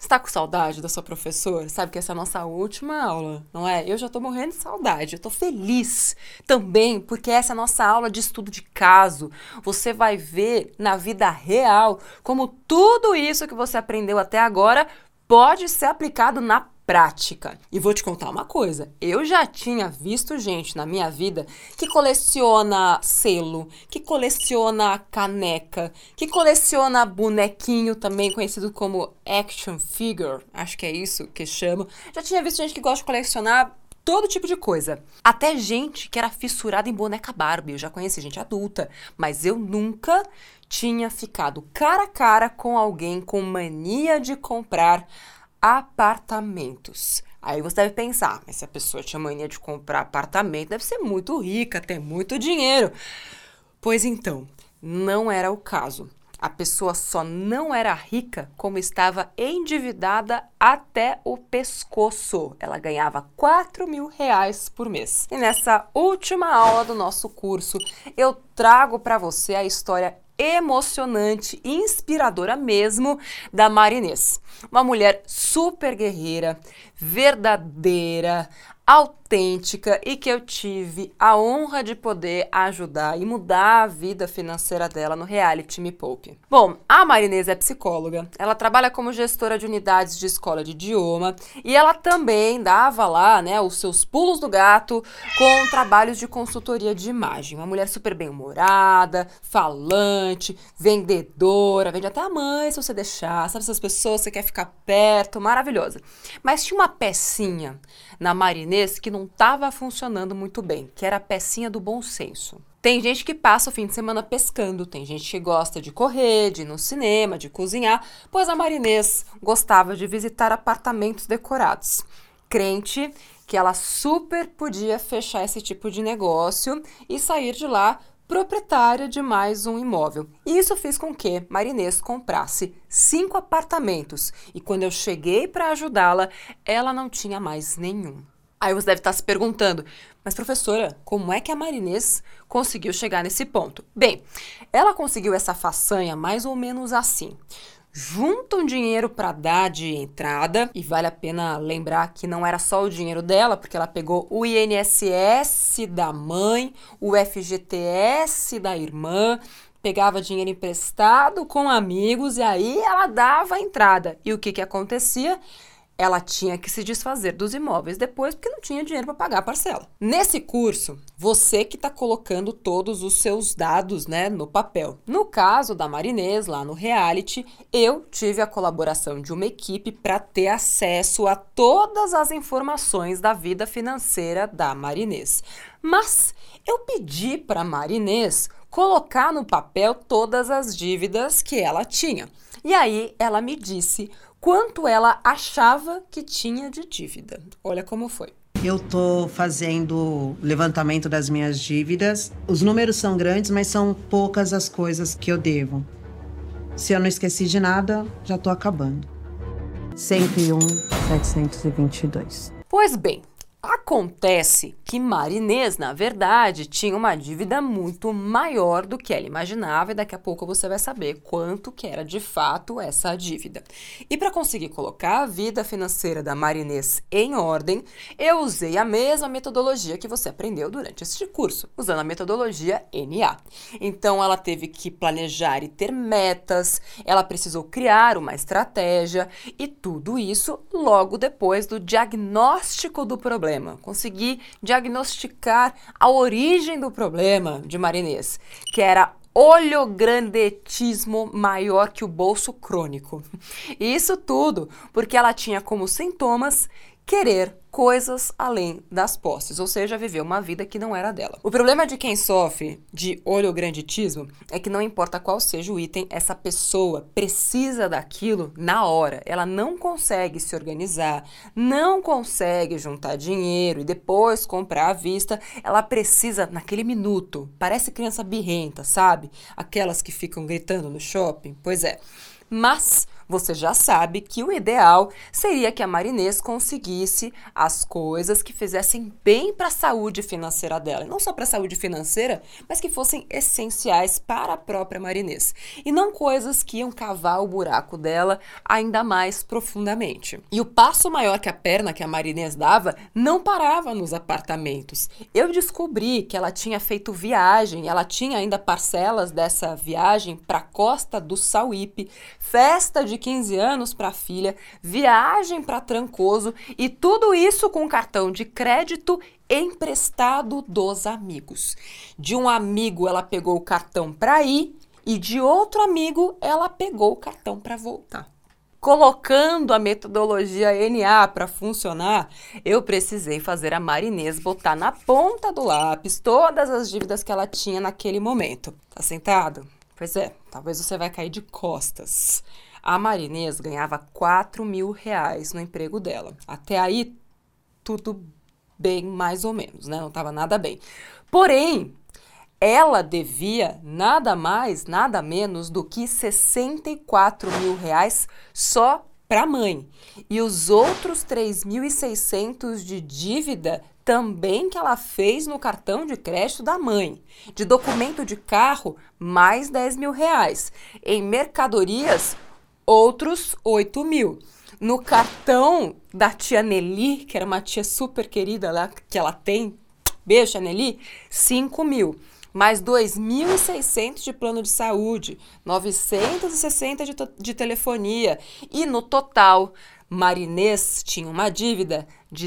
Você tá com saudade da sua professora? Sabe que essa é a nossa última aula, não é? Eu já tô morrendo de saudade, eu tô feliz também, porque essa é a nossa aula de estudo de caso. Você vai ver na vida real como tudo isso que você aprendeu até agora pode ser aplicado na prática. E vou te contar uma coisa, eu já tinha visto gente na minha vida que coleciona selo, que coleciona caneca, que coleciona bonequinho, também conhecido como action figure, acho que é isso que chama. Já tinha visto gente que gosta de colecionar todo tipo de coisa. Até gente que era fissurada em boneca Barbie. Eu já conheci gente adulta, mas eu nunca tinha ficado cara a cara com alguém com mania de comprar apartamentos. Aí você deve pensar, mas se a pessoa tinha mania de comprar apartamento, deve ser muito rica, tem muito dinheiro. Pois então, não era o caso. A pessoa só não era rica como estava endividada até o pescoço. Ela ganhava R$ 4.000 por mês. E nessa última aula do nosso curso, eu trago para você a história emocionante e inspiradora mesmo da Marinês. Uma mulher super guerreira, verdadeira, autêntica e que eu tive a honra de poder ajudar e mudar a vida financeira dela no reality Me Poupe. Bom, a Marinês é psicóloga, ela trabalha como gestora de unidades de escola de idioma e ela também dava lá, né, os seus pulos do gato com trabalhos de consultoria de imagem. Uma mulher super bem-humorada, falante, vendedora, vende até a mãe se você deixar, sabe essas pessoas que você quer ficar perto, maravilhosa. Mas tinha uma pecinha na Marinês que não estava funcionando muito bem, que era a pecinha do bom senso. Tem gente que passa o fim de semana pescando, tem gente que gosta de correr, de ir no cinema, de cozinhar, pois a Marinês gostava de visitar apartamentos decorados. Crente que ela super podia fechar esse tipo de negócio e sair de lá proprietária de mais um imóvel. E isso fez com que Marinês comprasse 5 apartamentos. E quando eu cheguei para ajudá-la, ela não tinha mais nenhum. Aí você deve estar se perguntando, mas professora, como é que a Marinês conseguiu chegar nesse ponto? Bem, ela conseguiu essa façanha mais ou menos assim. Junta um dinheiro para dar de entrada, e vale a pena lembrar que não era só o dinheiro dela, porque ela pegou o INSS da mãe, o FGTS da irmã, pegava dinheiro emprestado com amigos e aí ela dava a entrada. E o que acontecia? Ela tinha que se desfazer dos imóveis depois porque não tinha dinheiro para pagar a parcela. Nesse curso, você que está colocando todos os seus dados, né, no papel. No caso da Marinês, lá no reality, eu tive a colaboração de uma equipe para ter acesso a todas as informações da vida financeira da Marinês. Mas eu pedi para a Marinês colocar no papel todas as dívidas que ela tinha. E aí ela me disse quanto ela achava que tinha de dívida. Olha como foi. Eu tô fazendo o levantamento das minhas dívidas. Os números são grandes, mas são poucas as coisas que eu devo. Se eu não esqueci de nada, já tô acabando. 101.722. Pois bem, acontece que Marinês, na verdade, tinha uma dívida muito maior do que ela imaginava e daqui a pouco você vai saber quanto que era de fato essa dívida. E para conseguir colocar a vida financeira da Marinês em ordem, eu usei a mesma metodologia que você aprendeu durante este curso, usando a metodologia NA. Então ela teve que planejar e ter metas, ela precisou criar uma estratégia e tudo isso logo depois do diagnóstico do problema. Consegui diagnosticar a origem do problema de Marinês, que era oleograndetismo maior que o bolso crônico. E isso tudo porque ela tinha como sintomas querer coisas além das posses, ou seja, viver uma vida que não era dela. O problema de quem sofre de oleogranditismo é que não importa qual seja o item, essa pessoa precisa daquilo na hora. Ela não consegue se organizar, não consegue juntar dinheiro e depois comprar à vista. Ela precisa naquele minuto. Parece criança birrenta, sabe? Aquelas que ficam gritando no shopping. Pois é. Mas você já sabe que o ideal seria que a Marinês conseguisse as coisas que fizessem bem para a saúde financeira dela. E não só para a saúde financeira, mas que fossem essenciais para a própria Marinês. E não coisas que iam cavar o buraco dela ainda mais profundamente. E o passo maior que a perna que a Marinês dava não parava nos apartamentos. Eu descobri que ela tinha feito viagem, ela tinha ainda parcelas dessa viagem para a Costa do Sauípe, festa de 15 anos para a filha, viagem para Trancoso e tudo isso com cartão de crédito emprestado dos amigos. De um amigo ela pegou o cartão para ir e de outro amigo ela pegou o cartão para voltar. Colocando a metodologia NA para funcionar, eu precisei fazer a Marinês botar na ponta do lápis todas as dívidas que ela tinha naquele momento. Tá sentado? Pois é, talvez você vai cair de costas. A Marinês ganhava R$4.000 no emprego dela. Até aí, tudo bem, mais ou menos, né? Não estava nada bem. Porém, ela devia nada mais, nada menos do que R$64.000 só para a mãe. E os outros 3.600 de dívida também que ela fez no cartão de crédito da mãe. De documento de carro, mais R$10.000. Em mercadorias, outros 8.000. No cartão da tia Nelly, que era uma tia super querida lá que ela tem, beijo, tia Nelly, 5.000. Mais 2.600 de plano de saúde, 960 de telefonia. E no total, Marinês tinha uma dívida de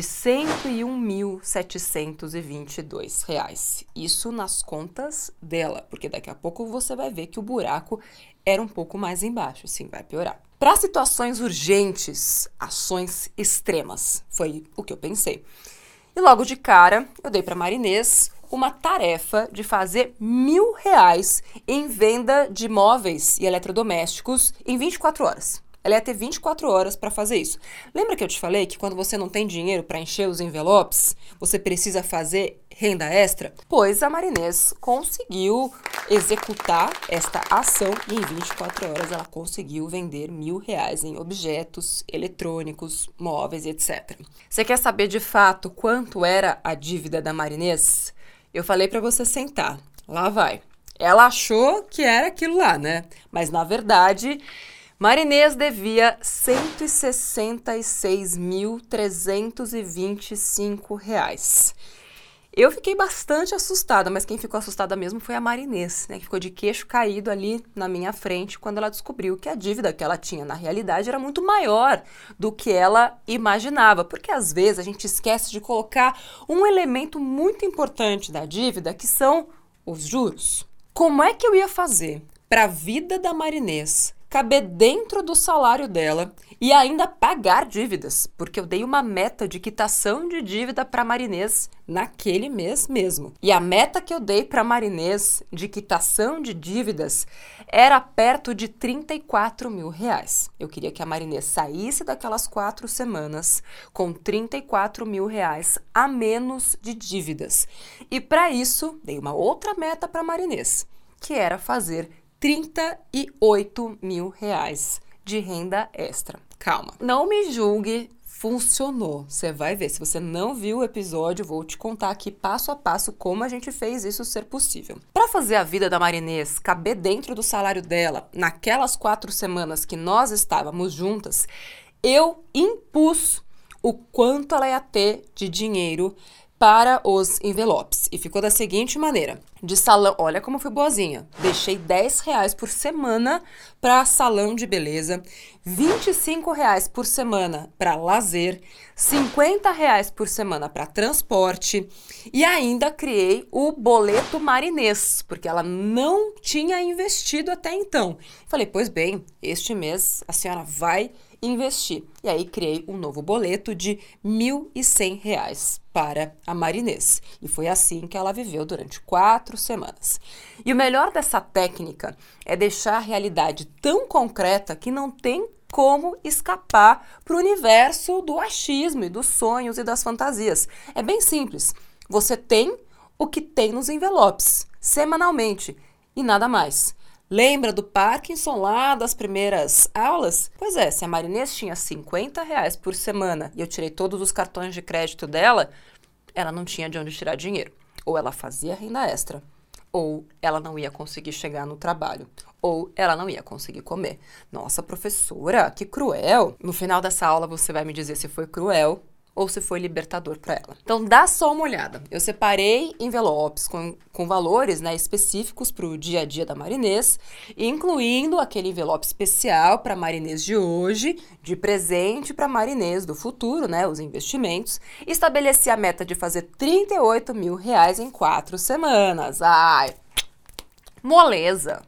R$101.722. Isso nas contas dela, porque daqui a pouco você vai ver que o buraco era um pouco mais embaixo, sim, vai piorar. Para situações urgentes, ações extremas, foi o que eu pensei. E logo de cara, eu dei para Marinês uma tarefa de fazer R$1.000 em venda de móveis e eletrodomésticos em 24 horas. Ela ia ter 24 horas para fazer isso. Lembra que eu te falei que quando você não tem dinheiro para encher os envelopes, você precisa fazer renda extra? Pois a Marinês conseguiu executar esta ação e em 24 horas ela conseguiu vender R$1.000 em objetos eletrônicos, móveis, etc. Você quer saber de fato quanto era a dívida da Marinês? Eu falei para você sentar. Lá vai. Ela achou que era aquilo lá, né? Mas na verdade, Marinês devia R$166.325. Eu fiquei bastante assustada, mas quem ficou assustada mesmo foi a Marinês, né? Que ficou de queixo caído ali na minha frente quando ela descobriu que a dívida que ela tinha na realidade era muito maior do que ela imaginava. Porque às vezes a gente esquece de colocar um elemento muito importante da dívida, que são os juros. Como é que eu ia fazer para a vida da Marinês caber dentro do salário dela e ainda pagar dívidas? Porque eu dei uma meta de quitação de dívida para Marinês naquele mês mesmo. E a meta que eu dei para Marinês de quitação de dívidas era perto de R$34.000. Eu queria que a Marinês saísse daquelas 4 semanas com R$34.000 a menos de dívidas. E para isso, dei uma outra meta para Marinês, que era fazer R$38.000 de renda extra. Calma, não me julgue, funcionou. Você vai ver. Se você não viu o episódio, vou te contar aqui passo a passo como a gente fez isso ser possível. Para fazer a vida da Marinês caber dentro do salário dela, naquelas 4 semanas que nós estávamos juntas, eu impus o quanto ela ia ter de dinheiro para os envelopes. E ficou da seguinte maneira. De salão, olha como fui boazinha. Deixei R$10 por semana para salão de beleza, R$25 por semana para lazer, R$50 por semana para transporte e ainda criei o boleto Marinês, porque ela não tinha investido até então. Falei, pois bem, este mês a senhora vai investir. E aí criei um novo boleto de R$1.100 para a Marinês. E foi assim que ela viveu durante 4 semanas. E o melhor dessa técnica é deixar a realidade tão concreta que não tem como escapar para o universo do achismo e dos sonhos e das fantasias. É bem simples. Você tem o que tem nos envelopes, semanalmente, e nada mais. Lembra do Parkinson lá das primeiras aulas? Pois é, se a Marinês tinha R$ 50 por semana e eu tirei todos os cartões de crédito dela, ela não tinha de onde tirar dinheiro. Ou ela fazia renda extra, ou ela não ia conseguir chegar no trabalho, ou ela não ia conseguir comer. Nossa, professora, que cruel! No final dessa aula você vai me dizer se foi cruel ou se foi libertador para ela. Então, dá só uma olhada. Eu separei envelopes com valores, né, específicos para o dia a dia da Marinês, incluindo aquele envelope especial para a Marinês de hoje, de presente para a Marinês do futuro, né, os investimentos. Estabeleci a meta de fazer R$ 38 mil em 4 semanas. Ai, moleza.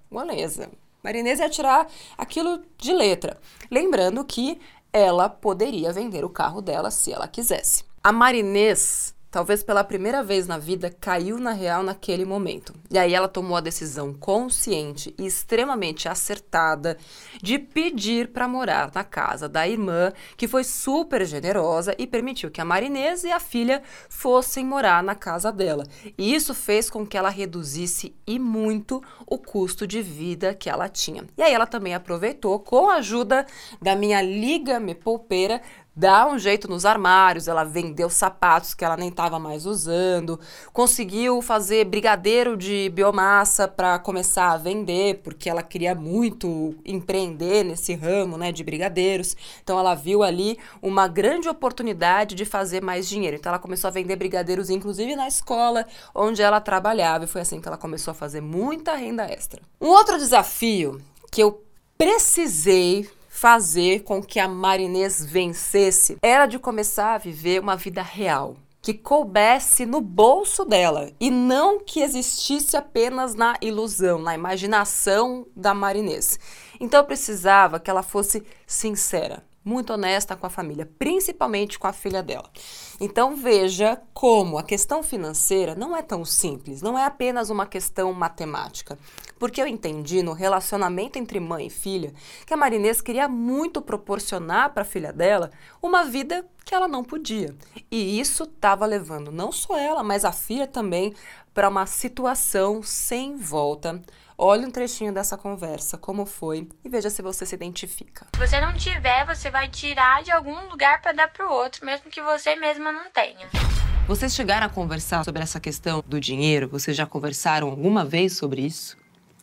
Marinês ia tirar aquilo de letra. Lembrando que ela poderia vender o carro dela se ela quisesse. A Marinês, talvez pela primeira vez na vida, caiu na real naquele momento. E aí ela tomou a decisão consciente e extremamente acertada de pedir para morar na casa da irmã, que foi super generosa e permitiu que a Marinês e a filha fossem morar na casa dela. E isso fez com que ela reduzisse e muito o custo de vida que ela tinha. E aí ela também aproveitou, com a ajuda da minha Liga Me Poupeira, dá um jeito nos armários, ela vendeu sapatos que ela nem estava mais usando, conseguiu fazer brigadeiro de biomassa para começar a vender, porque ela queria muito empreender nesse ramo, né, de brigadeiros. Então ela viu ali uma grande oportunidade de fazer mais dinheiro. Então ela começou a vender brigadeiros, inclusive na escola onde ela trabalhava, e foi assim que ela começou a fazer muita renda extra. Um outro desafio que eu precisei fazer com que a Marinês vencesse era de começar a viver uma vida real, que coubesse no bolso dela e não que existisse apenas na ilusão, na imaginação da Marinês. Então eu precisava que ela fosse sincera, muito honesta com a família, principalmente com a filha dela. Então veja como a questão financeira não é tão simples, não é apenas uma questão matemática. Porque eu entendi no relacionamento entre mãe e filha que a Marinês queria muito proporcionar para a filha dela uma vida que ela não podia. E isso estava levando não só ela, mas a filha também para uma situação sem volta. Olha um trechinho dessa conversa, como foi, e veja se você se identifica. Se você não tiver, você vai tirar de algum lugar para dar pro outro, mesmo que você mesma não tenha. Vocês chegaram a conversar sobre essa questão do dinheiro? Vocês já conversaram alguma vez sobre isso?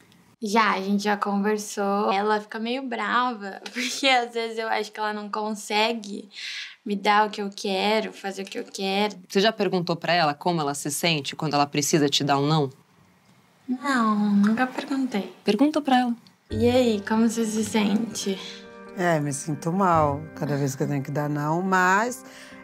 Já, a gente já conversou. Ela fica meio brava, porque às vezes eu acho que ela não consegue me dar o que eu quero, fazer o que eu quero. Você já perguntou pra ela como ela se sente quando ela precisa te dar um não? Não, nunca perguntei. Pergunta pra ela. E aí, como você se sente? Me sinto mal cada vez que eu tenho que dar não, mas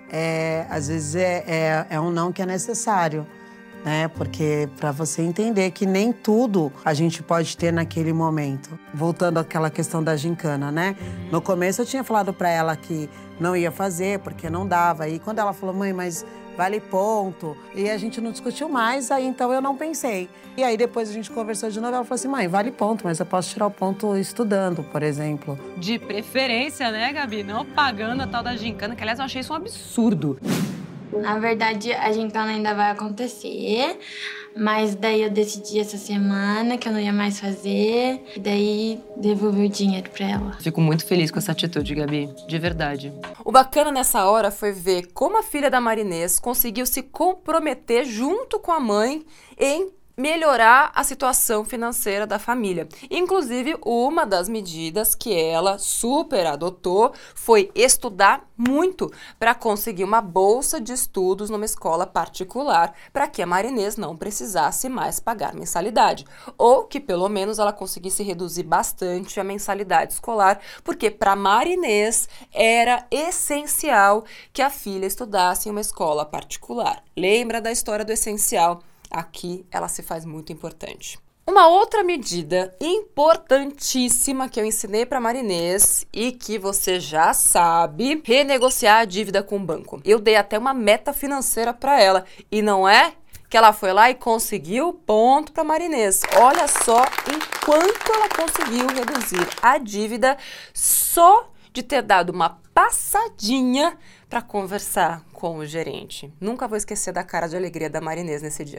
às vezes é um não que é necessário, né? Porque para você entender que nem tudo a gente pode ter naquele momento. Voltando àquela questão da gincana, né? No começo eu tinha falado para ela que não ia fazer porque não dava. E quando ela falou, mãe, mas vale ponto. E a gente não discutiu mais, aí então eu não pensei. E aí depois a gente conversou de novo, ela falou assim, mãe, vale ponto, mas eu posso tirar o ponto estudando, por exemplo. De preferência, né, Gabi? Não pagando a tal da gincana, que aliás eu achei isso um absurdo. Na verdade, a gincana ainda vai acontecer, mas daí eu decidi essa semana que eu não ia mais fazer, e daí devolvi o dinheiro pra ela. Fico muito feliz com essa atitude, Gabi, de verdade. O bacana nessa hora foi ver como a filha da Marinês conseguiu se comprometer junto com a mãe em melhorar a situação financeira da família. Inclusive, uma das medidas que ela super adotou foi estudar muito para conseguir uma bolsa de estudos numa escola particular, para que a Marinês não precisasse mais pagar mensalidade, ou que pelo menos ela conseguisse reduzir bastante a mensalidade escolar, porque para a Marinês era essencial que a filha estudasse em uma escola particular. Lembra da história do essencial? Aqui ela se faz muito importante. Uma outra medida importantíssima que eu ensinei para Marinês e que você já sabe, renegociar a dívida com o banco. Eu dei até uma meta financeira para ela e não é que ela foi lá e conseguiu ponto para Marinês. Olha só enquanto ela conseguiu reduzir a dívida só de ter dado uma passadinha para conversar com o gerente. Nunca vou esquecer da cara de alegria da Marinês nesse dia.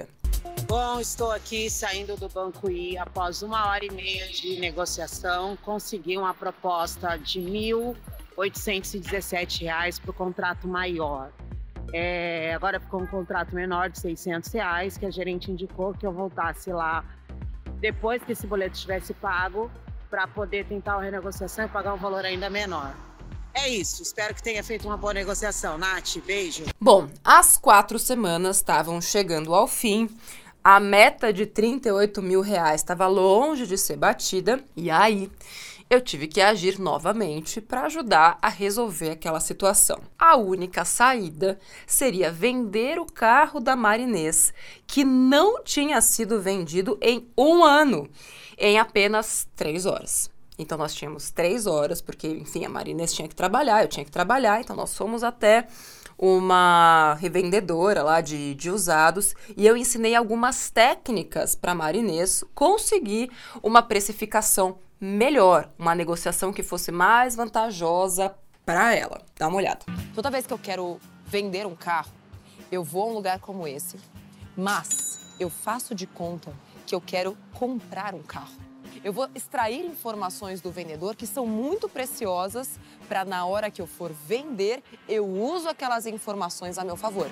Bom, estou aqui saindo do Banco I após 1h30 de negociação. Consegui uma proposta de R$ 1.817 para o contrato maior. Agora ficou um contrato menor de R$ 600, que a gerente indicou que eu voltasse lá depois que esse boleto estivesse pago para poder tentar a renegociação e pagar um valor ainda menor. É isso, espero que tenha feito uma boa negociação. Nath, beijo. Bom, as 4 semanas estavam chegando ao fim. A meta de R$38 mil estava longe de ser batida. E aí, eu tive que agir novamente para ajudar a resolver aquela situação. A única saída seria vender o carro da Marinês, que não tinha sido vendido em 1 ano, em apenas 3 horas. Então, nós tínhamos 3 horas, porque, enfim, a Marinês tinha que trabalhar, eu tinha que trabalhar, então nós fomos até uma revendedora lá de usados e eu ensinei algumas técnicas para a Marinês conseguir uma precificação melhor, uma negociação que fosse mais vantajosa para ela. Dá uma olhada. Toda vez que eu quero vender um carro, eu vou a um lugar como esse, mas eu faço de conta que eu quero comprar um carro. Eu vou extrair informações do vendedor que são muito preciosas para, na hora que eu for vender, eu uso aquelas informações a meu favor.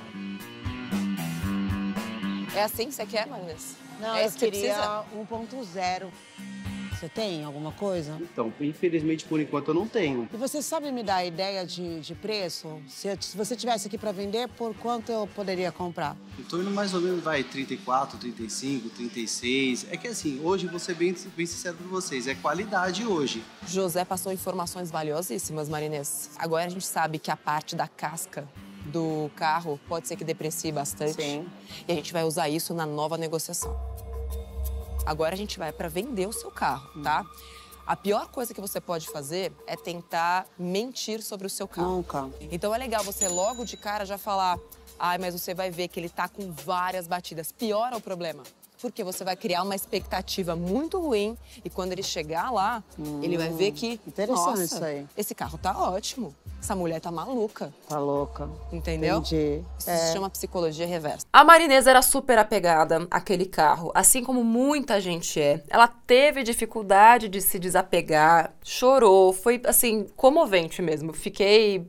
É assim que você quer, Marinês? Não, eu queria 1.0. Você tem alguma coisa? Então, infelizmente, por enquanto, eu não tenho. E você sabe me dar a ideia de preço? Se você tivesse aqui para vender, por quanto eu poderia comprar? Eu tô indo mais ou menos, 34, 35, 36. É que assim, hoje, vou ser bem sincero pra vocês, é qualidade hoje. José passou informações valiosíssimas, Marinês. Agora a gente sabe que a parte da casca do carro pode ser que deprecie bastante. Sim. E a gente vai usar isso na nova negociação. Agora a gente vai para vender o seu carro, tá? A pior coisa que você pode fazer é tentar mentir sobre o seu carro. Nunca. Então é legal você logo de cara já falar: ai, mas você vai ver que ele tá com várias batidas. Piora o problema. Porque você vai criar uma expectativa muito ruim e quando ele chegar lá, ele vai ver que, interessante nossa, isso aí. esse carro tá ótimo. Essa mulher tá maluca. Tá louca. Entendeu? Entendi. Isso se chama psicologia reversa. A Marinês era super apegada àquele carro, assim como muita gente é. Ela teve dificuldade de se desapegar, chorou, foi, assim, comovente mesmo. Fiquei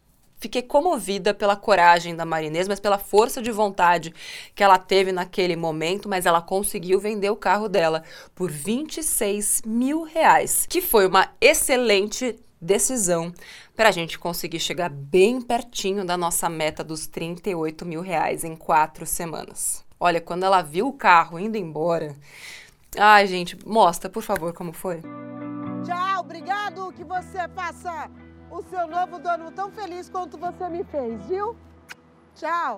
comovida pela coragem da Marinês, mas pela força de vontade que ela teve naquele momento, mas ela conseguiu vender o carro dela por R$26 mil, que foi uma excelente decisão para a gente conseguir chegar bem pertinho da nossa meta dos R$38 mil em 4 semanas. Olha, quando ela viu o carro indo embora... Ai, gente, mostra, por favor, como foi. Tchau, obrigado, que você faça o seu novo dono tão feliz quanto você me fez, viu? Tchau.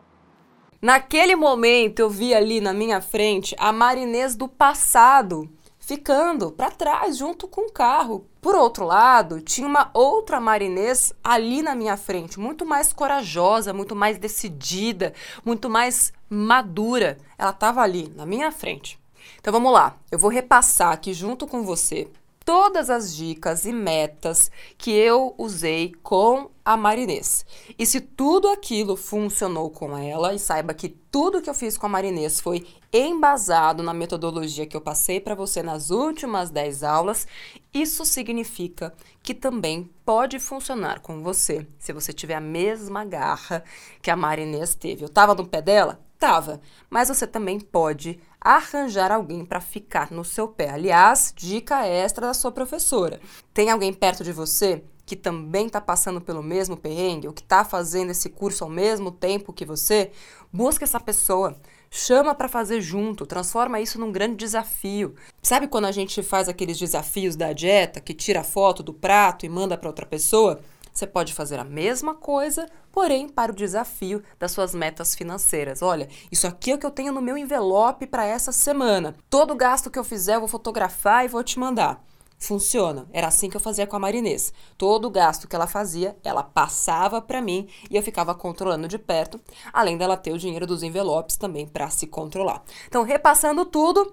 Naquele momento, eu vi ali na minha frente a Marinês do passado ficando para trás junto com o carro. Por outro lado, tinha uma outra Marinês ali na minha frente, muito mais corajosa, muito mais decidida, muito mais madura. Ela estava ali na minha frente. Então vamos lá, eu vou repassar aqui junto com você todas as dicas e metas que eu usei com a Marinês. E se tudo aquilo funcionou com ela, e saiba que tudo que eu fiz com a Marinês foi embasado na metodologia que eu passei para você nas últimas 10 aulas, isso significa que também pode funcionar com você, se você tiver a mesma garra que a Marinês teve. Eu estava no pé dela? Tava, mas você também pode arranjar alguém para ficar no seu pé. Aliás, dica extra da sua professora. Tem alguém perto de você que também está passando pelo mesmo perrengue, ou que está fazendo esse curso ao mesmo tempo que você? Busca essa pessoa, chama para fazer junto, transforma isso num grande desafio. Sabe quando a gente faz aqueles desafios da dieta, que tira a foto do prato e manda para outra pessoa? Você pode fazer a mesma coisa, porém para o desafio das suas metas financeiras. Olha, isso aqui é o que eu tenho no meu envelope para essa semana. Todo gasto que eu fizer eu vou fotografar e vou te mandar. Funciona. Era assim que eu fazia com a Marinês. Todo gasto que ela fazia, ela passava para mim e eu ficava controlando de perto, além dela ter o dinheiro dos envelopes também para se controlar. Então, repassando tudo...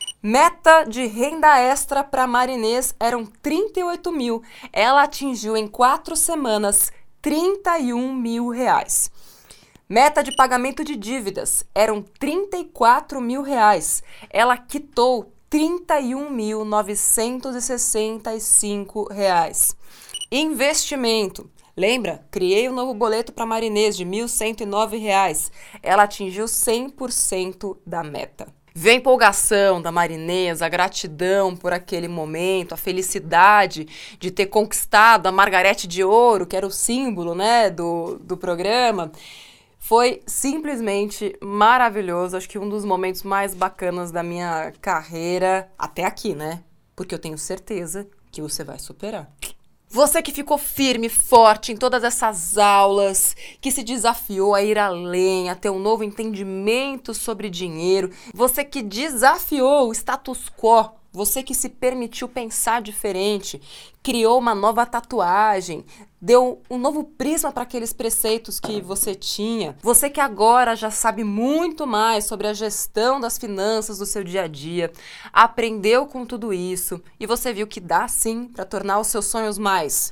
Meta de renda extra para Marinês eram 38 mil. Ela atingiu em 4 semanas 31 mil reais. Meta de pagamento de dívidas eram R$34 mil. Ela quitou R$31.965. Investimento. Lembra? Criei um novo boleto para Marinês de R$1.109. Ela atingiu 100% da meta. Vê a empolgação da Marinês, a gratidão por aquele momento, a felicidade de ter conquistado a Margarete de Ouro, que era o símbolo, né, do programa. Foi simplesmente maravilhoso, acho que um dos momentos mais bacanas da minha carreira até aqui, né? Porque eu tenho certeza que você vai superar. Você que ficou firme, forte em todas essas aulas, que se desafiou a ir além, a ter um novo entendimento sobre dinheiro, você que desafiou o status quo, você que se permitiu pensar diferente, criou uma nova tatuagem, deu um novo prisma para aqueles preceitos que você tinha. Você que agora já sabe muito mais sobre a gestão das finanças do seu dia a dia, aprendeu com tudo isso e você viu que dá sim para tornar os seus sonhos mais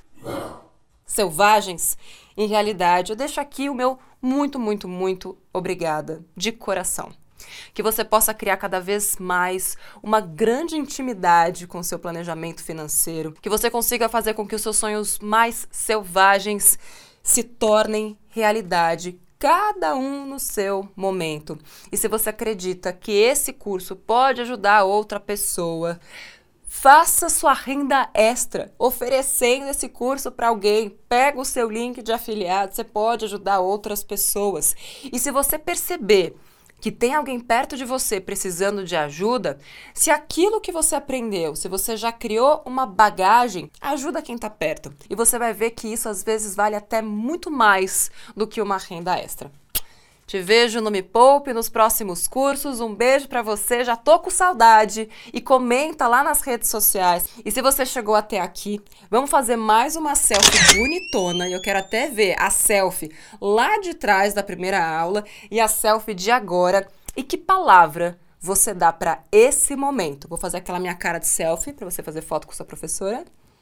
selvagens em realidade. Eu deixo aqui o meu muito, muito, muito obrigada de coração. Que você possa criar cada vez mais uma grande intimidade com o seu planejamento financeiro, que você consiga fazer com que os seus sonhos mais selvagens se tornem realidade, cada um no seu momento. E se você acredita que esse curso pode ajudar outra pessoa, faça sua renda extra, oferecendo esse curso para alguém. Pega o seu link de afiliado, você pode ajudar outras pessoas. E se você perceber que tem alguém perto de você precisando de ajuda, se aquilo que você aprendeu, se você já criou uma bagagem, ajuda quem está perto. E você vai ver que isso às vezes vale até muito mais do que uma renda extra. Te vejo no Me Poupe nos próximos cursos. Um beijo pra você, já tô com saudade. E comenta lá nas redes sociais. E se você chegou até aqui, vamos fazer mais uma selfie bonitona. E eu quero até ver a selfie lá de trás da primeira aula e a selfie de agora. E que palavra você dá pra esse momento? Vou fazer aquela minha cara de selfie pra você fazer foto com sua professora.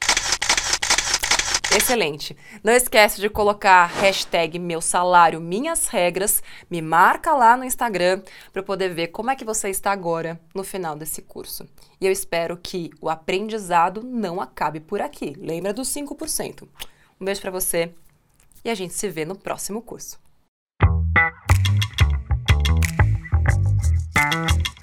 Excelente. Não esquece de colocar hashtag meu salário, minhas regras. Me marca lá no Instagram para eu poder ver como é que você está agora no final desse curso. E eu espero que o aprendizado não acabe por aqui. Lembra dos 5%. Um beijo para você e a gente se vê no próximo curso.